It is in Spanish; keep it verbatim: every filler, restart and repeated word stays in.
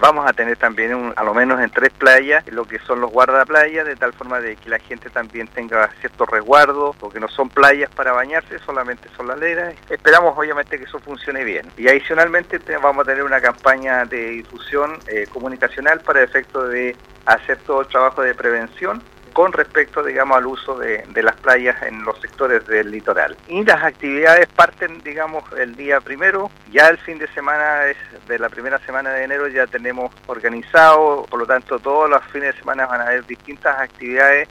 Vamos a tener también un, a lo menos en tres playas lo que son los guardaplayas, de tal forma de que la gente también tenga cierto resguardo, porque no son playas para bañarse, solamente son laleras. Esperamos obviamente que eso funcione bien. Y adicionalmente te, vamos a tener una campaña de difusión eh, comunicacional para efecto de hacer todo el trabajo de prevención con respecto, digamos, al uso de, de las playas en los sectores del litoral. Y las actividades parten, digamos, el día primero, ya el fin de semana es de la primera semana de enero ya tenemos organizado, por lo tanto todos los fines de semana van a haber distintas actividades